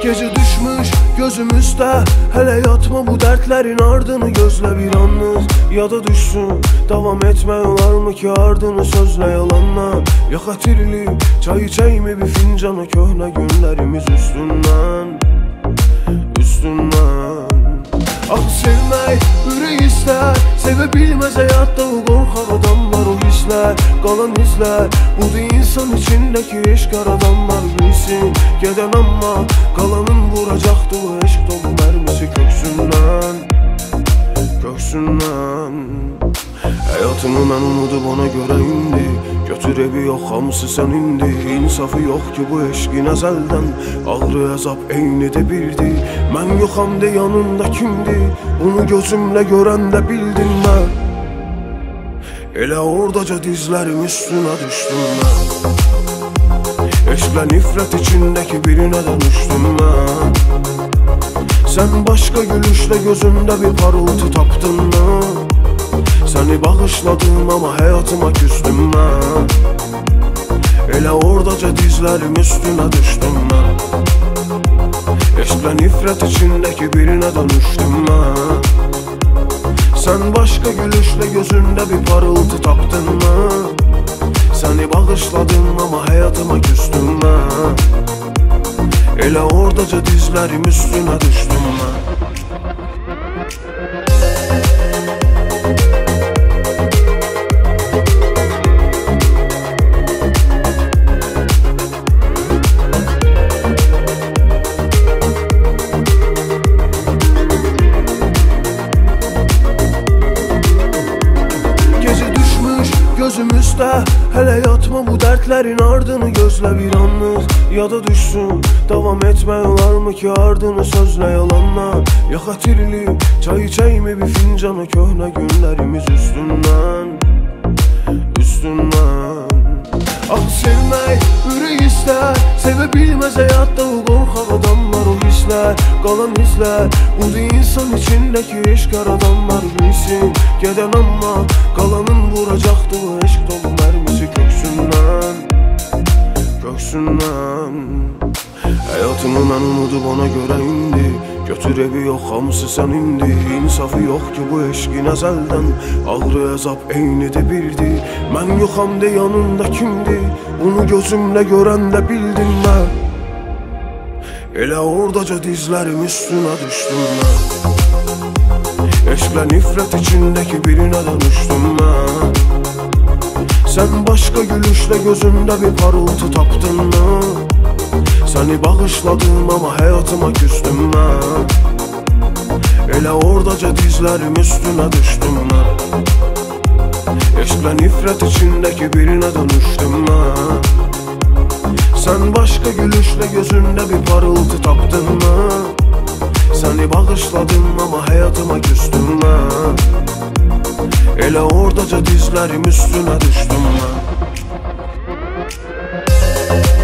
Gece düşmüş gözümüzdə, hələ yatma bu dərdlərin ardını gözlə bir anlıq. Yada düşsün, davam etmək olarmı ki ardını sözlə yalanla. Ya xətirli, çay içəymi bir fincana köhnə günlərimiz üstündən. Ah sevmək, ürək istər, sevə bilməz həyatda o qorxaq adamlar. O hisslər, qalan izlər, budur insan içindəki eşq aradanlar. Bilsin, gedən amma qalanın vuracaqdı o eşq dolu mərmisi köksündən. Həyatımı mən unudub ona görə indi, götür evi yox hamısı sən indi. İnsafı yox ki bu eşqin əzəldən, ağrı əzab eynidir bildi. Mən yoxam de yanında kimdir, bunu gözümlə görəndə bildim mən. Elə oradaca dizlərim üstünə düşdüm mən. Eşqlə nifrət içindəki birinə dönüşdüm mən. Sən başqa gülüşlə gözümdə bir parıltı tapdın mı? Səni bağışladım amma həyatıma küstüm mən. Elə oradaca dizlərim üstünə düşdüm mən. Eşqlə nifrət içindəki birinə dönüşdüm mən. Sən başqa gülüşlə gözündə bir parıltı tapdın mı? Səni bağışladım amma həyatıma küstüm mən. Elə oradaca dizlərim üstünə düşdüm mən. Gözümüzdə, hələ yatma bu dərdlərin ardını gözlə bir anlıq. Yada düşsün, davam etmək olarmı ki ardını sözlə yalanla. Ya xətirli, çay içəymi bir fincana köhnə günlərimiz üstündən. Ah sevmək, ürək istər, sevə bilməz həyatda o qorxaq adamlar. O hisslər, qalan izlər, budur insan içindəki eşq aradanlar. Bilsin, gedən amma qalanın vuracaqdı o eşq dolu mərmisi köksündən. Həyatımı mən unudub ona görə indi, götür evi yox hamısı sən indi. İnsafı yox ki bu eşqin əzəldən, ağrı əzab eynidir bildi. Mən yoxam de yanında kimdir, bunu gözümlə görəndə bildim mən. Elə oradaca dizlərim üstünə düşdüm mən. Eşqlə nifrət içindəki birinə dönüşdüm mən. Sən başqa gülüşlə gözümdə bir parıltı tapdın mı? Səni bağışladım amma həyatıma küstüm mən. Elə oradaca dizlərim üstünə düşdüm mən. Eşqlə nifrət içindəki birinə dönüşdüm mən. Sən başqa gülüşlə gözündə bir parıltı tapdın mı? Səni bağışladım amma həyatıma küstüm mən. Elə oradaca dizlərim üstünə düşdüm mən.